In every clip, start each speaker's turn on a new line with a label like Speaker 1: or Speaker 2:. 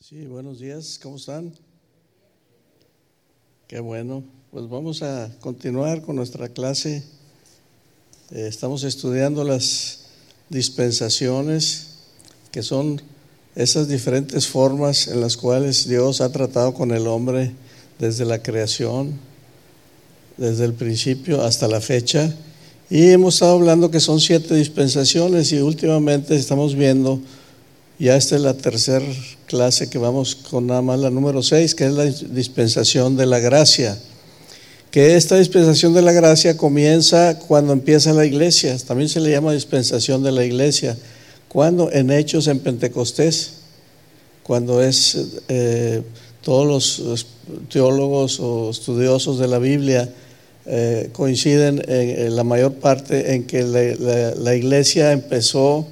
Speaker 1: Sí, buenos días, ¿cómo están? Qué bueno, pues vamos a continuar con nuestra clase. Estamos estudiando las dispensaciones, que son esas diferentes formas en las cuales Dios ha tratado con el hombre desde la creación, desde el principio hasta la fecha. Y hemos estado hablando que son 7 dispensaciones y últimamente estamos viendo, ya esta es la tercera clase que vamos con nada más la número 6, que es la dispensación de la gracia. Que esta dispensación de la gracia comienza cuando empieza la iglesia, también se le llama dispensación de la iglesia. Cuando en Hechos, en Pentecostés, cuando es todos los teólogos o estudiosos de la Biblia coinciden en la mayor parte en que la iglesia empezó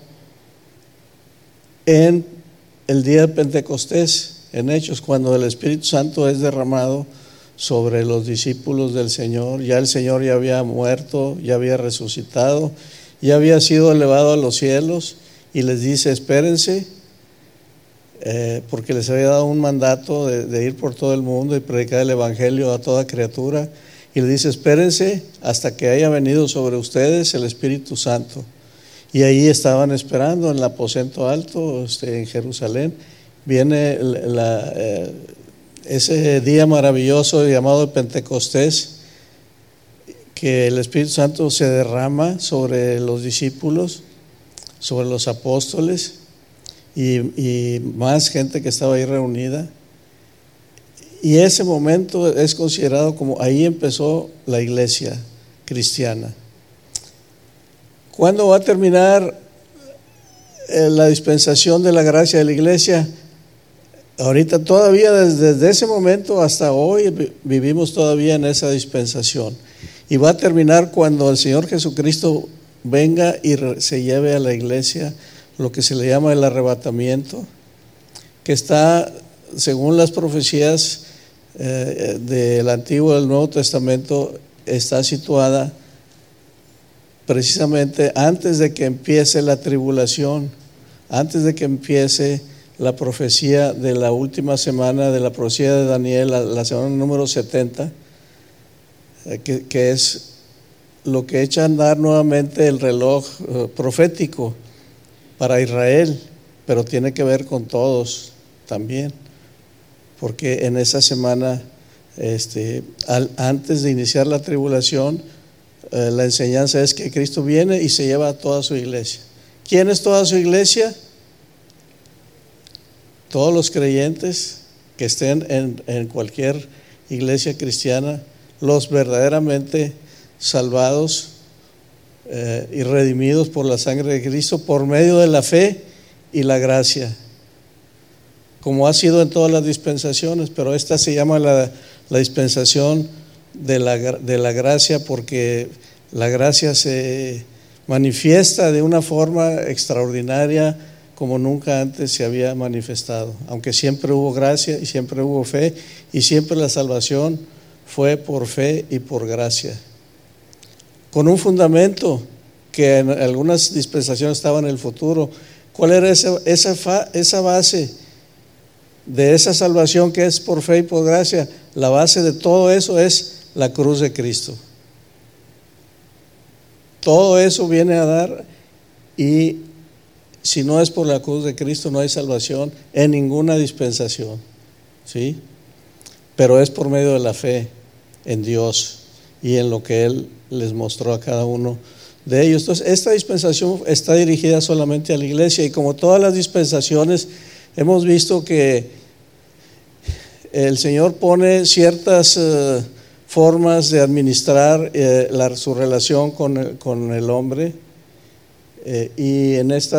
Speaker 1: en el día de Pentecostés, en Hechos, cuando el Espíritu Santo es derramado sobre los discípulos del Señor. Ya el Señor ya había muerto, ya había resucitado, ya había sido elevado a los cielos, y les dice: espérense, porque les había dado un mandato de ir por todo el mundo y predicar el Evangelio a toda criatura. Y les dice: espérense hasta que haya venido sobre ustedes el Espíritu Santo. Y ahí estaban esperando en el aposento alto, en Jerusalén. Viene ese día maravilloso llamado Pentecostés, que el Espíritu Santo se derrama sobre los discípulos, sobre los apóstoles y más gente que estaba ahí reunida. Y ese momento es considerado como ahí empezó la iglesia cristiana. ¿Cuándo va a terminar la dispensación de la gracia de la iglesia? Ahorita todavía, desde ese momento hasta hoy, vivimos todavía en esa dispensación. Y va a terminar cuando el Señor Jesucristo venga y se lleve a la iglesia, lo que se le llama el arrebatamiento, que está, según las profecías del Antiguo y del Nuevo Testamento, está situada precisamente antes de que empiece la tribulación, antes de que empiece la profecía de la última semana de la profecía de Daniel, la semana número 70, que es lo que echa a andar nuevamente el reloj profético para Israel, pero tiene que ver con todos también, porque en esa semana, antes de iniciar la tribulación, la enseñanza es que Cristo viene y se lleva a toda su iglesia. ¿Quién es toda su iglesia? Todos los creyentes que estén en cualquier iglesia cristiana, los verdaderamente salvados y redimidos por la sangre de Cristo por medio de la fe y la gracia, como ha sido en todas las dispensaciones, pero esta se llama la dispensación de la gracia, porque la gracia se manifiesta de una forma extraordinaria como nunca antes se había manifestado, aunque siempre hubo gracia y siempre hubo fe, y siempre la salvación fue por fe y por gracia, con un fundamento que en algunas dispensaciones estaba en el futuro. ¿Cuál era esa base de esa salvación que es por fe y por gracia? La base de todo eso es la cruz de Cristo. Todo eso viene a dar, y si no es por la cruz de Cristo no hay salvación en ninguna dispensación, ¿sí? Pero es por medio de la fe en Dios y en lo que Él les mostró a cada uno de ellos. Entonces, esta dispensación está dirigida solamente a la iglesia, y como todas las dispensaciones, hemos visto que el Señor pone ciertas formas de administrar su relación con el hombre, y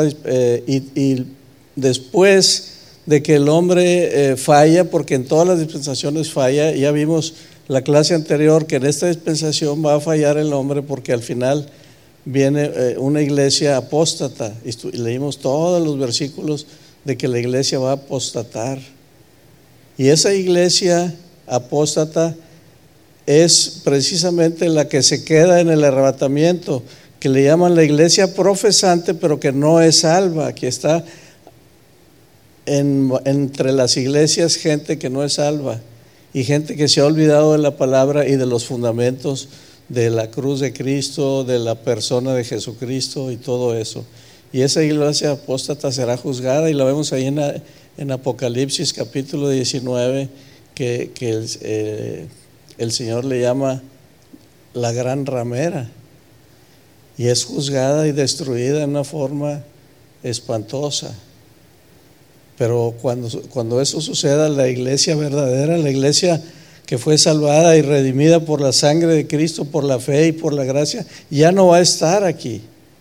Speaker 1: después de que el hombre falla, porque en todas las dispensaciones falla, ya vimos la clase anterior que en esta dispensación va a fallar el hombre, porque al final viene una iglesia apóstata, y leímos todos los versículos de que la iglesia va a apostatar, y esa iglesia apóstata es precisamente la que se queda en el arrebatamiento, que le llaman la iglesia profesante, pero que no es salva, que está entre las iglesias gente que no es salva y gente que se ha olvidado de la palabra y de los fundamentos de la cruz de Cristo, de la persona de Jesucristo y todo eso. Y esa iglesia apóstata será juzgada, y la vemos ahí en Apocalipsis capítulo 19, que el Señor le llama la gran ramera, y es juzgada y destruida en una forma espantosa. Pero cuando eso suceda, la iglesia verdadera, la iglesia que fue salvada y redimida por la sangre de Cristo, por la fe y por la gracia, ya no va a estar aquí.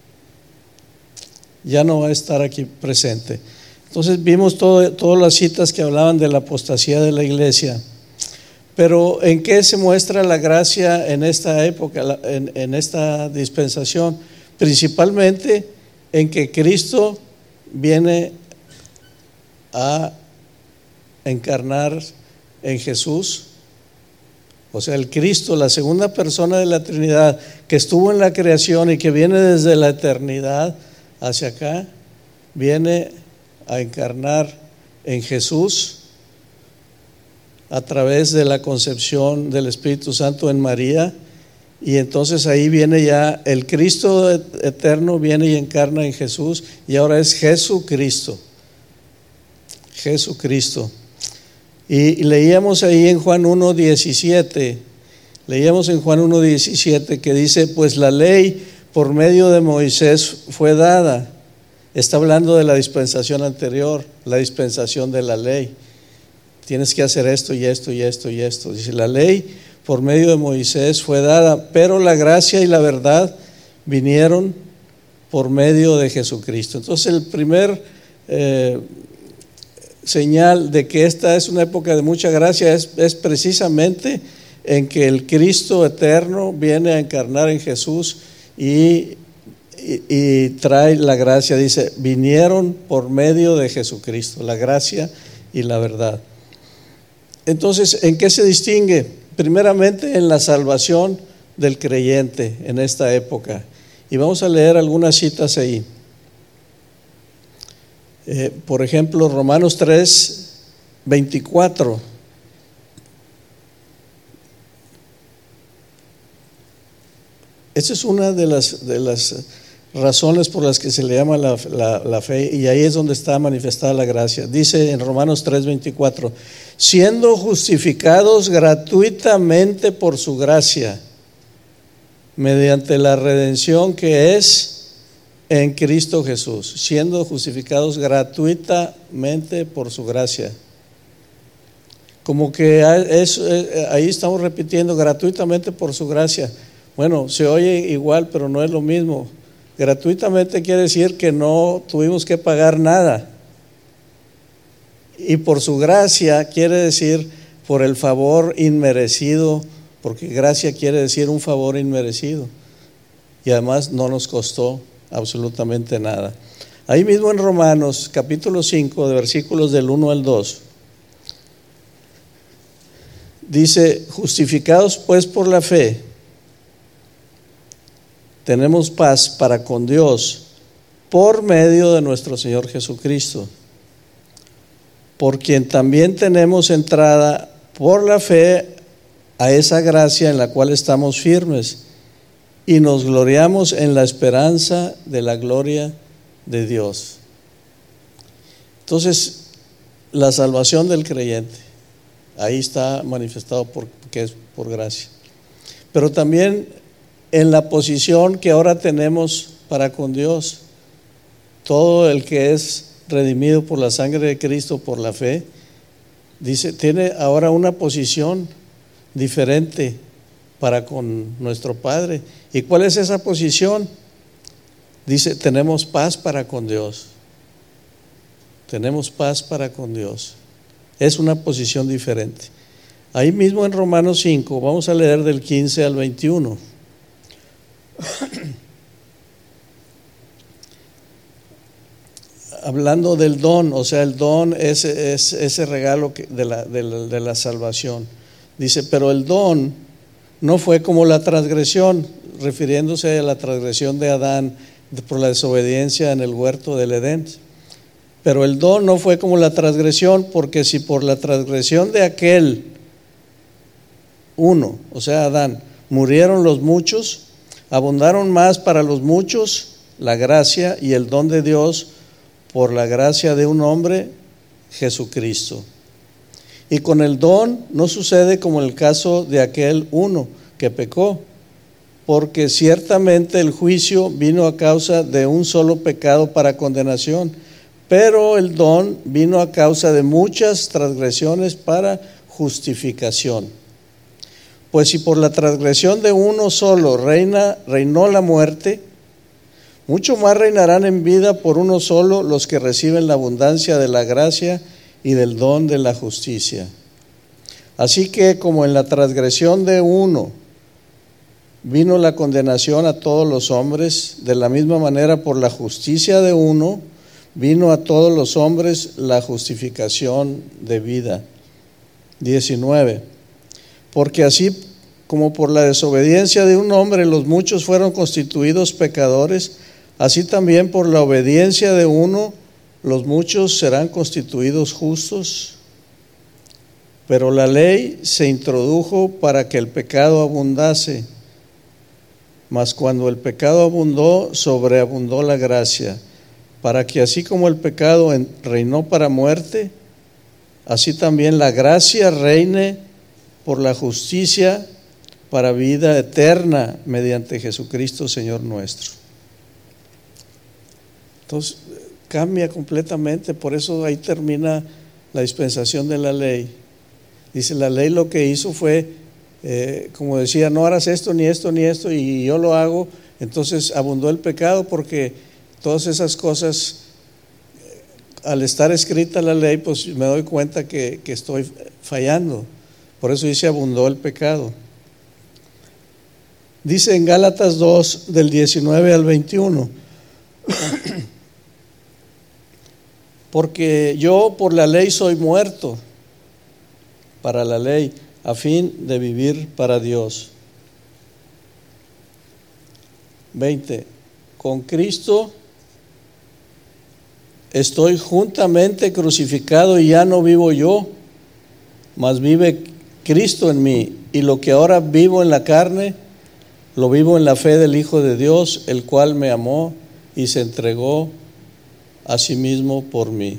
Speaker 1: Ya no va a estar aquí presente. Entonces vimos todas las citas que hablaban de la apostasía de la iglesia. Pero ¿en qué se muestra la gracia en esta época, en esta dispensación? Principalmente en que Cristo viene a encarnar en Jesús. O sea, el Cristo, la segunda persona de la Trinidad, que estuvo en la creación y que viene desde la eternidad hacia acá, viene a encarnar en Jesús a través de la concepción del Espíritu Santo en María. Y entonces ahí viene ya el Cristo eterno, viene y encarna en Jesús, y ahora es Jesucristo. Jesucristo. Y leíamos ahí en Juan 1:17, que dice: pues la ley por medio de Moisés fue dada. Está hablando de la dispensación anterior, la dispensación de la ley. Tienes que hacer esto y esto y esto y esto. Dice: la ley por medio de Moisés fue dada, pero la gracia y la verdad vinieron por medio de Jesucristo. Entonces el primer señal de que esta es una época de mucha gracia es precisamente en que el Cristo eterno viene a encarnar en Jesús y trae la gracia. Dice: vinieron por medio de Jesucristo, la gracia y la verdad. Entonces, ¿en qué se distingue? Primeramente en la salvación del creyente en esta época. Y vamos a leer algunas citas ahí. Por ejemplo, Romanos 3:24. Esa es una de las razones por las que se le llama la fe, y ahí es donde está manifestada la gracia. Dice en Romanos 3:24: siendo justificados gratuitamente por su gracia, mediante la redención que es en Cristo Jesús. Siendo justificados gratuitamente por su gracia. Como que ahí estamos repitiendo: gratuitamente por su gracia. Bueno, se oye igual, pero no es lo mismo. Gratuitamente quiere decir que no tuvimos que pagar nada. Y por su gracia quiere decir por el favor inmerecido, porque gracia quiere decir un favor inmerecido. Y además no nos costó absolutamente nada. Ahí mismo en Romanos capítulo 5, de versículos del 1 al 2, dice: justificados pues por la fe, tenemos paz para con Dios por medio de nuestro Señor Jesucristo, por quien también tenemos entrada por la fe a esa gracia en la cual estamos firmes y nos gloriamos en la esperanza de la gloria de Dios. Entonces, la salvación del creyente, ahí está manifestado que es por gracia. Pero también en la posición que ahora tenemos para con Dios. Todo el que es redimido por la sangre de Cristo, por la fe, dice, tiene ahora una posición diferente para con nuestro Padre. ¿Y cuál es esa posición? Dice, tenemos paz para con Dios. Tenemos paz para con Dios. Es una posición diferente. Ahí mismo en Romanos 5, vamos a leer del 15 al 21. Hablando del don, o sea, el don es ese regalo de la salvación. Dice, pero el don no fue como la transgresión, refiriéndose a la transgresión de Adán por la desobediencia en el huerto del Edén. Pero el don no fue como la transgresión, porque si por la transgresión de aquel uno, o sea Adán, murieron los muchos, abundaron más para los muchos la gracia y el don de Dios por la gracia de un hombre, Jesucristo. Y con el don no sucede como en el caso de aquel uno que pecó, porque ciertamente el juicio vino a causa de un solo pecado para condenación, pero el don vino a causa de muchas transgresiones para justificación. Pues si por la transgresión de uno solo reinó la muerte, mucho más reinarán en vida por uno solo los que reciben la abundancia de la gracia y del don de la justicia. Así que como en la transgresión de uno vino la condenación a todos los hombres, de la misma manera por la justicia de uno vino a todos los hombres la justificación de vida. 19. Porque así como por la desobediencia de un hombre los muchos fueron constituidos pecadores, así también por la obediencia de uno los muchos serán constituidos justos. Pero la ley se introdujo para que el pecado abundase, mas cuando el pecado abundó, sobreabundó la gracia, para que así como el pecado reinó para muerte, así también la gracia reine por la justicia para vida eterna mediante Jesucristo Señor nuestro. Entonces cambia completamente, por eso ahí termina la dispensación de la ley. Dice, la ley lo que hizo fue, como decía, no harás esto, ni esto, ni esto, y yo lo hago. Entonces abundó el pecado porque todas esas cosas, al estar escrita la ley, pues me doy cuenta que estoy fallando. Por eso dice, abundó el pecado. Dice en Gálatas 2, del 19 al 21, porque yo por la ley soy muerto para la ley, a fin de vivir para Dios. 20. Con Cristo estoy juntamente crucificado y ya no vivo yo, mas vive Cristo en mí. Y lo que ahora vivo en la carne, lo vivo en la fe del Hijo de Dios, el cual me amó y se entregó a sí mismo por mí.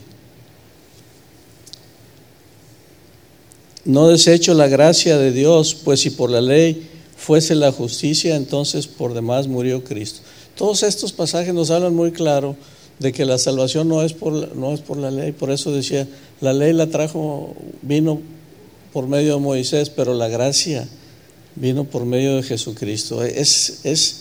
Speaker 1: No desecho la gracia de Dios, pues si por la ley fuese la justicia, entonces por demás murió Cristo. Todos estos pasajes nos hablan muy claro de que la salvación no es por la ley. Por eso decía, la ley vino por medio de Moisés, pero la gracia vino por medio de Jesucristo. Es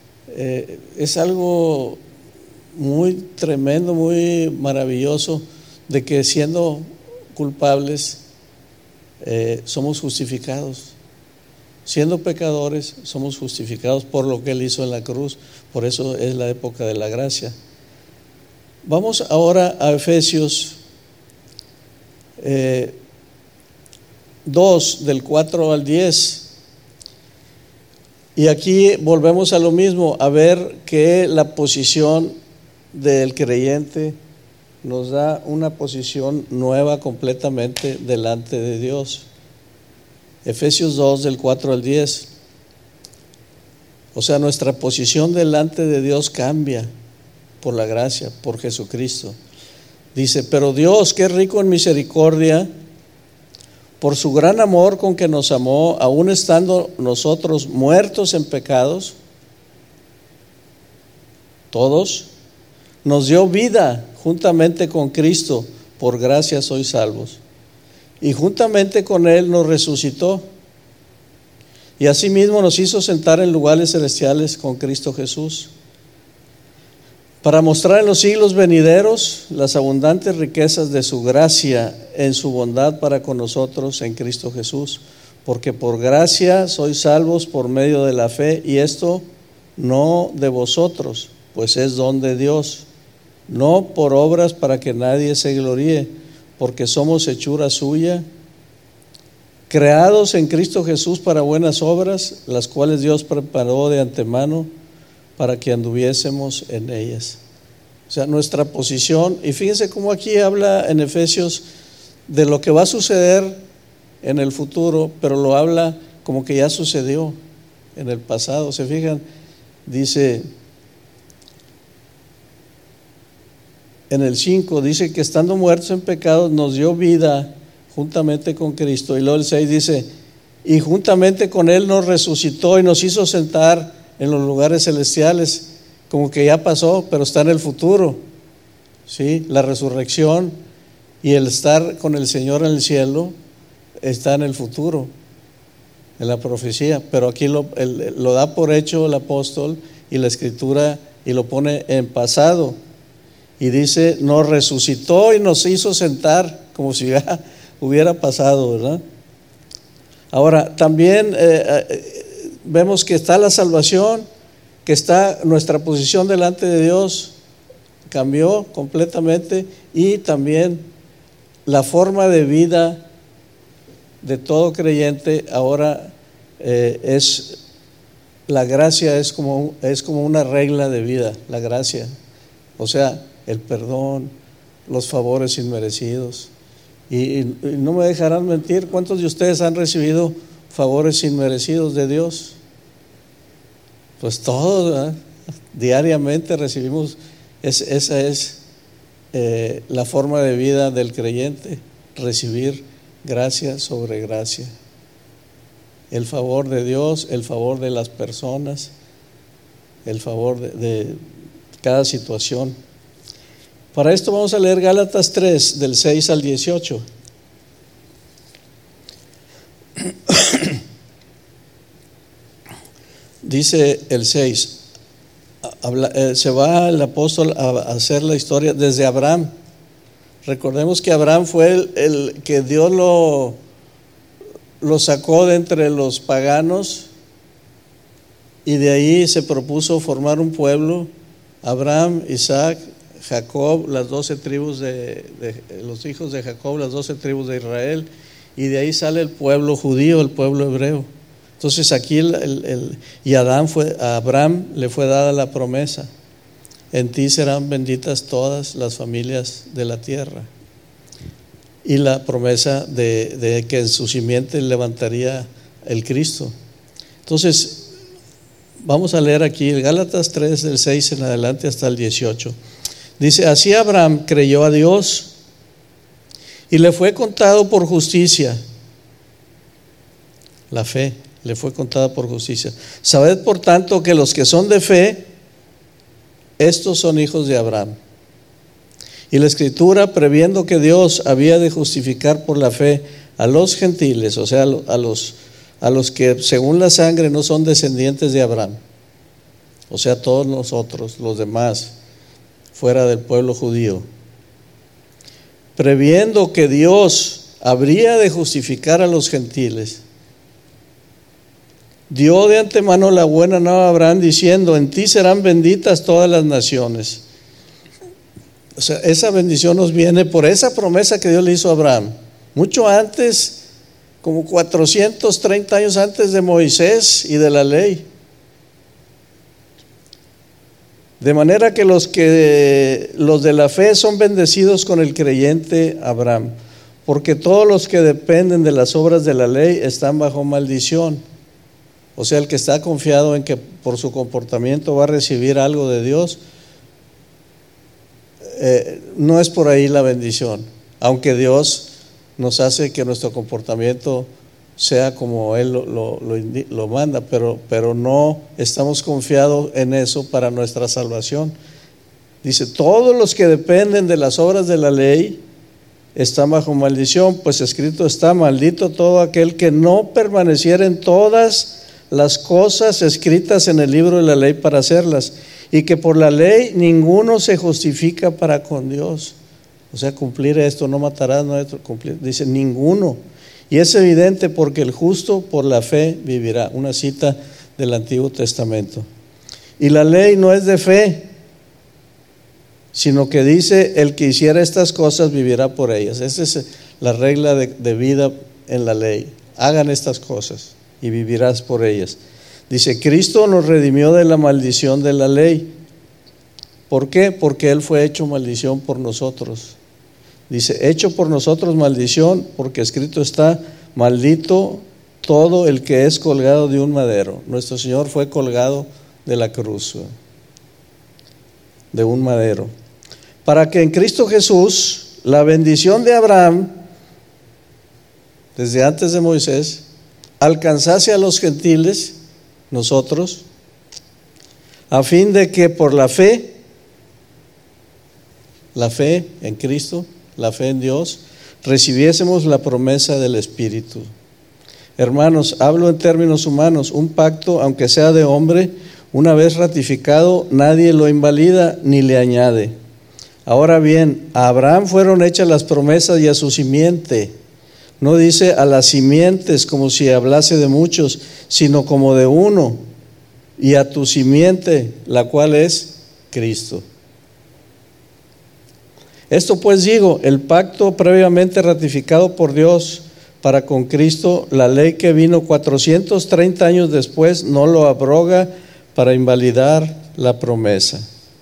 Speaker 1: algo muy tremendo, muy maravilloso, de que siendo culpables somos justificados. Siendo pecadores somos justificados por lo que Él hizo en la cruz. Por eso es la época de la gracia. Vamos ahora a Efesios 2, del 4 al 10. Y aquí volvemos a lo mismo, a ver que la posición del creyente nos da una posición nueva completamente delante de Dios. Efesios 2, del 4 al 10. O sea, nuestra posición delante de Dios cambia por la gracia, por Jesucristo. Dice, pero Dios, que es rico en misericordia, por su gran amor con que nos amó, aun estando nosotros muertos en pecados, todos, nos dio vida juntamente con Cristo, por gracia sois salvos. Y juntamente con Él nos resucitó, y asimismo nos hizo sentar en lugares celestiales con Cristo Jesús, para mostrar en los siglos venideros las abundantes riquezas de su gracia en su bondad para con nosotros en Cristo Jesús. Porque por gracia sois salvos por medio de la fe, y esto no de vosotros, pues es don de Dios, no por obras para que nadie se gloríe, porque somos hechura suya, creados en Cristo Jesús para buenas obras, las cuales Dios preparó de antemano para que anduviésemos en ellas. O sea, nuestra posición, y fíjense cómo aquí habla en Efesios de lo que va a suceder en el futuro, pero lo habla como que ya sucedió en el pasado. ¿Se fijan? Dice en el 5, dice que estando muertos en pecados nos dio vida juntamente con Cristo. Y luego el 6 dice, y juntamente con Él nos resucitó y nos hizo sentar en los lugares celestiales. Como que ya pasó, pero está en el futuro, ¿sí? La resurrección y el estar con el Señor en el cielo está en el futuro, en la profecía, pero aquí lo da por hecho el apóstol y la escritura y lo pone en pasado y dice, nos resucitó y nos hizo sentar, como si ya hubiera pasado, ¿verdad? Ahora, también vemos que está la salvación, que está nuestra posición delante de Dios, cambió completamente, y también la forma de vida de todo creyente ahora es la gracia, es como una regla de vida, la gracia, o sea, el perdón, los favores inmerecidos. Y no me dejarán mentir, ¿cuántos de ustedes han recibido favores inmerecidos de Dios? Pues todos, ¿verdad? Diariamente recibimos, esa es la forma de vida del creyente, recibir gracia sobre gracia, el favor de Dios, el favor de las personas, el favor de cada situación. Para esto vamos a leer Gálatas 3, del 6 al 18. Dice el 6, se va el apóstol a hacer la historia desde Abraham. Recordemos que Abraham fue el que Dios lo sacó de entre los paganos y de ahí se propuso formar un pueblo. Abraham, Isaac, Jacob, las 12 tribus de los hijos de Jacob, las 12 tribus de Israel, y de ahí sale el pueblo judío, el pueblo hebreo. Entonces aquí y a Abraham le fue dada la promesa: en ti serán benditas todas las familias de la tierra, y la promesa de que en su simiente levantaría el Cristo. Entonces vamos a leer aquí el Gálatas 3 del 6 en adelante hasta el 18. Dice, así Abraham creyó a Dios y le fue contado por justicia. La fe le fue contada por justicia. Sabed por tanto que los que son de fe, estos son hijos de Abraham. Y la escritura, previendo que Dios había de justificar por la fe a los gentiles, o sea, a los que según la sangre no son descendientes de Abraham, o sea, todos nosotros, los demás, fuera del pueblo judío, previendo que Dios habría de justificar a los gentiles, dio de antemano la buena nueva a Abraham diciendo, en ti serán benditas todas las naciones. O sea, esa bendición nos viene por esa promesa que Dios le hizo a Abraham, mucho antes, como 430 años antes de Moisés y de la ley. De manera que los de la fe son bendecidos con el creyente Abraham, porque todos los que dependen de las obras de la ley están bajo maldición. O sea, el que está confiado en que por su comportamiento va a recibir algo de Dios, no es por ahí la bendición, aunque Dios nos hace que nuestro comportamiento sea como Él lo manda, pero no estamos confiados en eso para nuestra salvación. Dice, todos los que dependen de las obras de la ley están bajo maldición, pues escrito está, maldito todo aquel que no permaneciera en todas las cosas escritas en el libro de la ley para hacerlas, y que por la ley ninguno se justifica para con Dios. O sea, cumplir esto, no matarás, no cumplir, dice ninguno. Y es evidente porque el justo por la fe vivirá. Una cita del Antiguo Testamento. Y la ley no es de fe, sino que dice, el que hiciera estas cosas vivirá por ellas. Esa es la regla de vida en la ley. Hagan estas cosas y vivirás por ellas. Dice, Cristo nos redimió de la maldición de la ley, ¿Por qué? Porque Él fue hecho maldición por nosotros. Dice, hecho por nosotros maldición, porque escrito está, maldito todo el que es colgado de un madero. Nuestro Señor fue colgado de la cruz, de un madero. Para que en Cristo Jesús la bendición de Abraham, desde antes de Moisés, alcanzase a los gentiles, nosotros, a fin de que por la fe en Cristo, la fe en Dios, recibiésemos la promesa del Espíritu. Hermanos, hablo en términos humanos, un pacto, aunque sea de hombre, una vez ratificado, nadie lo invalida ni le añade. Ahora bien, a Abraham fueron hechas las promesas y a su simiente. No dice a las simientes como si hablase de muchos, sino como de uno, y a tu simiente, la cual es Cristo. Esto pues digo, el pacto previamente ratificado por Dios para con Cristo, la ley que vino 430 años después, no lo abroga para invalidar la promesa.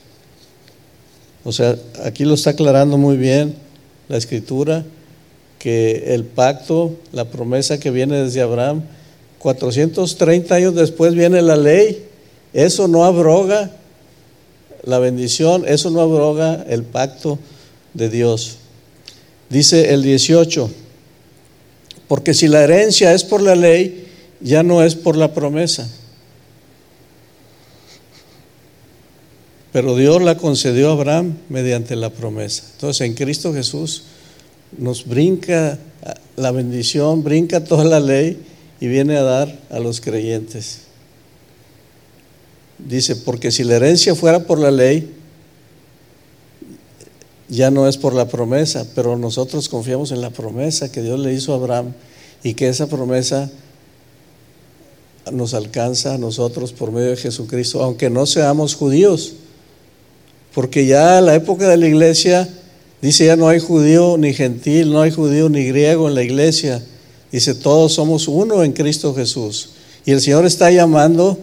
Speaker 1: O sea, aquí lo está aclarando muy bien la Escritura, que el pacto, la promesa que viene desde Abraham, 430 años después viene la ley. Eso no abroga la bendición, eso no abroga el pacto de Dios. Dice el 18, porque si la herencia es por la ley, ya no es por la promesa. Pero Dios la concedió a Abraham mediante la promesa. Entonces en Cristo Jesús nos brinca la bendición, brinca toda la ley y viene a dar a los creyentes. Dice, porque si la herencia fuera por la ley, ya no es por la promesa, pero nosotros confiamos en la promesa que Dios le hizo a Abraham y que esa promesa nos alcanza a nosotros por medio de Jesucristo, aunque no seamos judíos, porque ya en la época de la iglesia, dice, ya no hay judío ni gentil, no hay judío ni griego en la iglesia, dice, todos somos uno en Cristo Jesús, y el Señor está llamando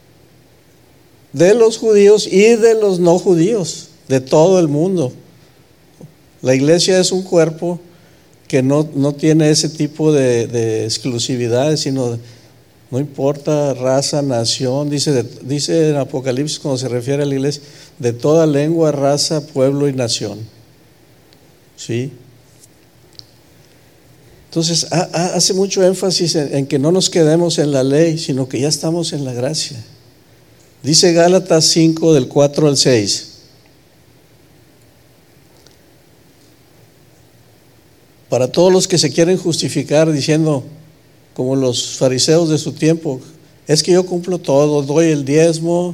Speaker 1: de los judíos y de los no judíos, de todo el mundo. La iglesia es un cuerpo que no tiene ese tipo de exclusividades, sino no importa raza, nación, dice en Apocalipsis cuando se refiere a la iglesia, de toda lengua, raza, pueblo y nación. ¿Sí? Entonces hace mucho énfasis en que no nos quedemos en la ley, sino que ya estamos en la gracia. Dice Gálatas 5 del 4 al 6. Para todos los que se quieren justificar diciendo, como los fariseos de su tiempo, es que yo cumplo todo, doy el diezmo,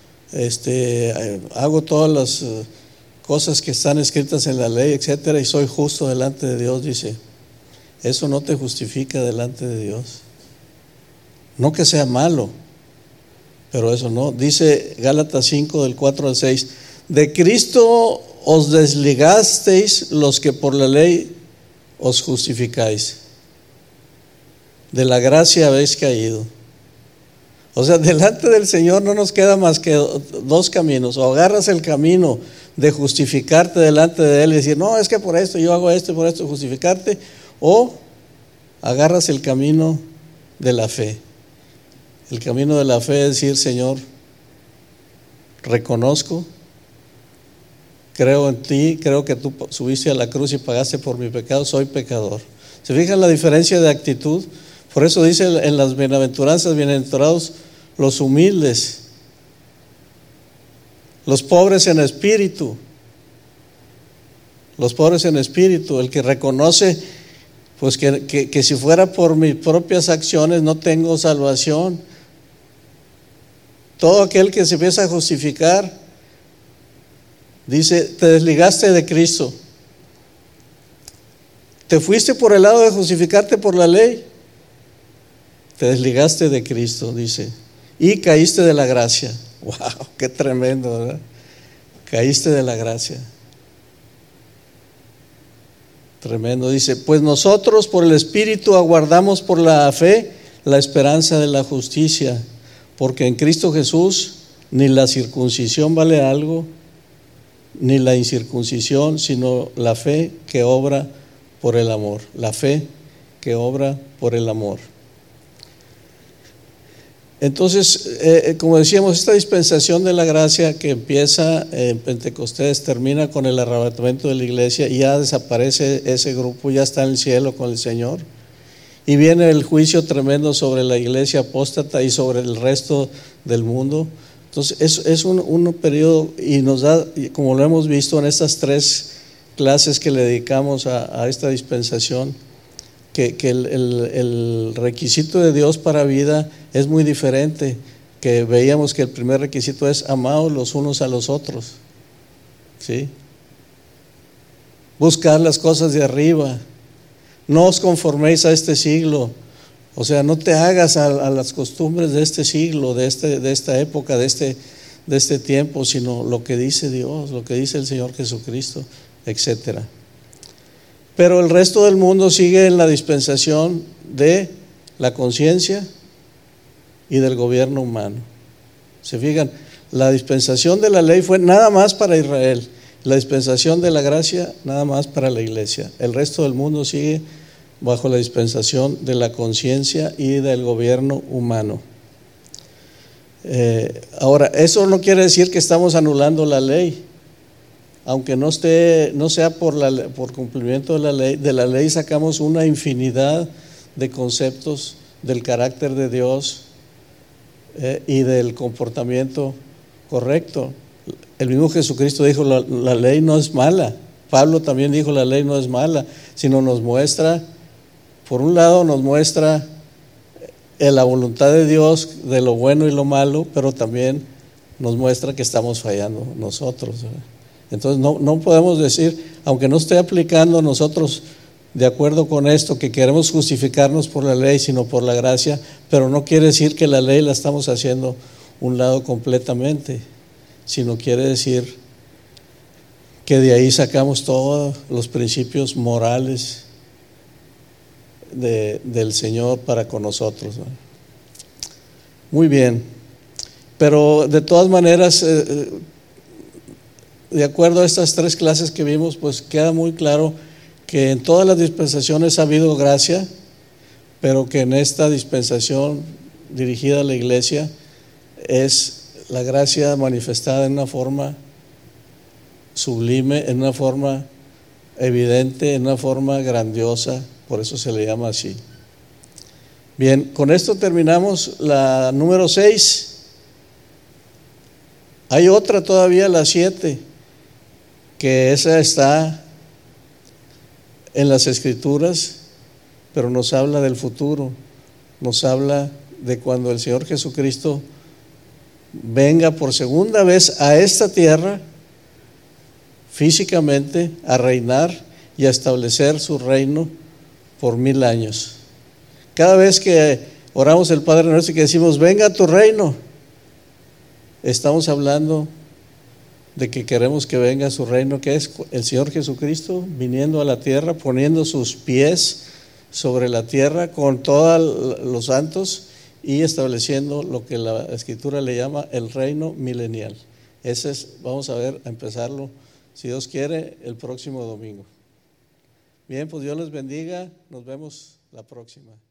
Speaker 1: hago todas las cosas que están escritas en la ley, etcétera, y soy justo delante de Dios, dice. Eso no te justifica delante de Dios. No que sea malo, pero eso no. Dice Gálatas 5 del 4 al 6, de Cristo os desligasteis los que por la ley os justificáis, de la gracia habéis caído. O sea, delante del Señor no nos queda más que dos caminos: o agarras el camino de justificarte delante de Él y decir, no, es que por esto yo hago esto y por esto justificarte, o agarras el camino de la fe. El camino de la fe es decir, Señor, reconozco, creo en ti, creo que tú subiste a la cruz y pagaste por mi pecado, soy pecador. ¿Se fijan la diferencia de actitud? Por eso dice en las bienaventuranzas, bienaventurados los humildes, los pobres en espíritu, el que reconoce pues que si fuera por mis propias acciones no tengo salvación. Todo aquel que se empieza a justificar, dice, te desligaste de Cristo. Te fuiste por el lado de justificarte por la ley. Te desligaste de Cristo, dice, y caíste de la gracia. ¡Wow! ¡Qué tremendo!, ¿verdad? Caíste de la gracia. Tremendo. Dice, pues nosotros por el Espíritu aguardamos por la fe la esperanza de la justicia, porque en Cristo Jesús ni la circuncisión vale algo, ni la incircuncisión, sino la fe que obra por el amor. La fe que obra por el amor. Entonces, como decíamos, esta dispensación de la gracia que empieza en Pentecostés, termina con el arrebatamiento de la iglesia y ya desaparece ese grupo, ya está en el cielo con el Señor. Y viene el juicio tremendo sobre la iglesia apóstata y sobre el resto del mundo. Entonces es un periodo, y nos da, como lo hemos visto en estas 3 clases que le dedicamos a esta dispensación, que el requisito de Dios para vida es muy diferente. Que veíamos que el primer requisito es amaos los unos a los otros, ¿sí? Buscar las cosas de arriba. No os conforméis a este siglo, o sea, no te hagas a las costumbres de este siglo, de esta época, de este tiempo, sino lo que dice Dios, lo que dice el Señor Jesucristo, etcétera. Pero el resto del mundo sigue en la dispensación de la conciencia y del gobierno humano. Se fijan, la dispensación de la ley fue nada más para Israel, la dispensación de la gracia nada más para la iglesia. El resto del mundo sigue bajo la dispensación de la conciencia y del gobierno humano. Ahora, eso no quiere decir que estamos anulando la ley. Aunque no sea por cumplimiento de la ley sacamos una infinidad de conceptos del carácter de Dios y del comportamiento correcto. El mismo Jesucristo dijo, la ley no es mala. Pablo también dijo, la ley no es mala, sino nos muestra, por un lado nos muestra la voluntad de Dios de lo bueno y lo malo, pero también nos muestra que estamos fallando nosotros, ¿verdad? Entonces no podemos decir, aunque no esté aplicando nosotros de acuerdo con esto, que queremos justificarnos por la ley, sino por la gracia, pero no quiere decir que la ley la estamos haciendo un lado completamente, sino quiere decir que de ahí sacamos todos los principios morales del Señor para con nosotros, ¿no? Muy bien, pero de todas maneras, de acuerdo a estas 3 clases que vimos, pues queda muy claro que en todas las dispensaciones ha habido gracia, pero que en esta dispensación dirigida a la iglesia es la gracia manifestada en una forma sublime, en una forma evidente, en una forma grandiosa, por eso se le llama así. Bien, con esto terminamos la número 6. Hay otra todavía, la 7, que esa está en las Escrituras, pero nos habla del futuro, nos habla de cuando el Señor Jesucristo venga por segunda vez a esta tierra físicamente a reinar y a establecer su reino por 1000 años. Cada vez que oramos el Padre Nuestro y que decimos venga a tu reino, estamos hablando de que queremos que venga a su reino, que es el Señor Jesucristo viniendo a la tierra, poniendo sus pies sobre la tierra con todos los santos y estableciendo lo que la Escritura le llama el reino milenial. Ese es, vamos a empezarlo, si Dios quiere, el próximo domingo. Bien, pues Dios les bendiga, nos vemos la próxima.